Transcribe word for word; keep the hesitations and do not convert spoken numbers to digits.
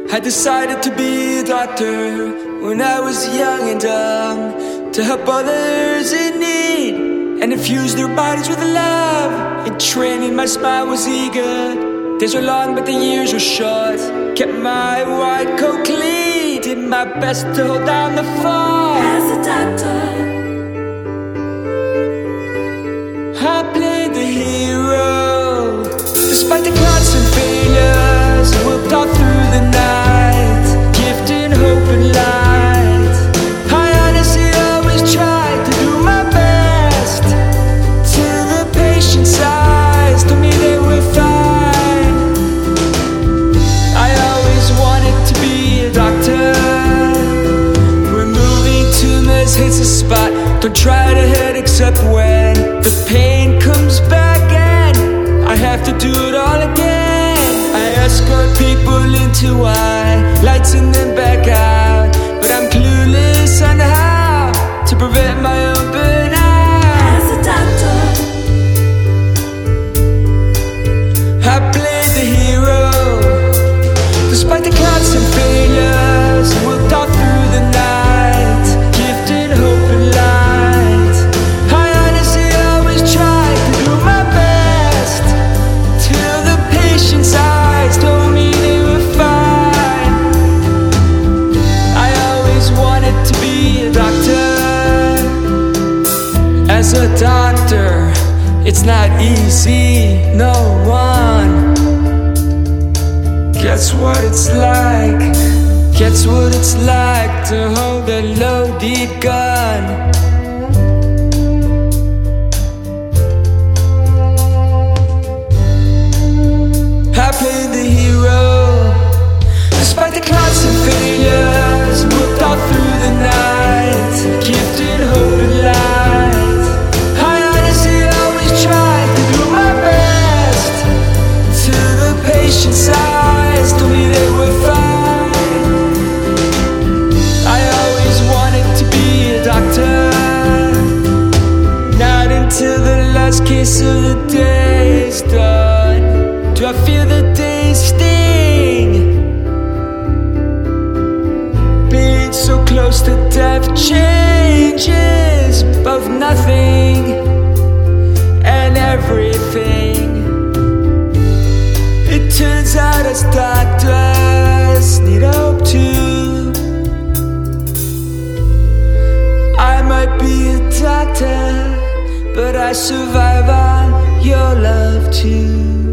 I decided to be a doctor when I was young and dumb, to help others in need and infuse their bodies with love. In training, my smile was eager. Days were long, but the years were short. Kept my white coat clean, did my best to hold down the fort. As a doctor, I played the hero, despite the constant failures. I worked all through the night, gifting hope and light. I honestly always tried to do my best, till the patient's eyes told me they were fine. I always wanted to be a doctor, removing tumors hits the spot. Don't try to hurt except when the pain comes back, and I have to do it all again. I escort people into wide lights and then back out, but I'm clueless on how to prevent my own burnout. as a doctor, I played the hero, despite the constant failures. I worked all through the night, gifted hope and light. I honestly always tried to do my best, till the patient's eyes told me they were fine. I always wanted to be a doctor. As a doctor, it's not easy, no one gets what it's like, gets what it's like to hold a loaded gun. I played the hero, despite the constant failures. Worked all through the night, gifted hope and light. I honestly always tried to do my best, till the patient's eyes told me they were fine. I always wanted to be a doctor, not until the last case of the day is done do I feel the day's sting. Being so close to death changes both nothing and everything. It turns out us doctors need hope too. I might be a doctor, but I survive on your love too.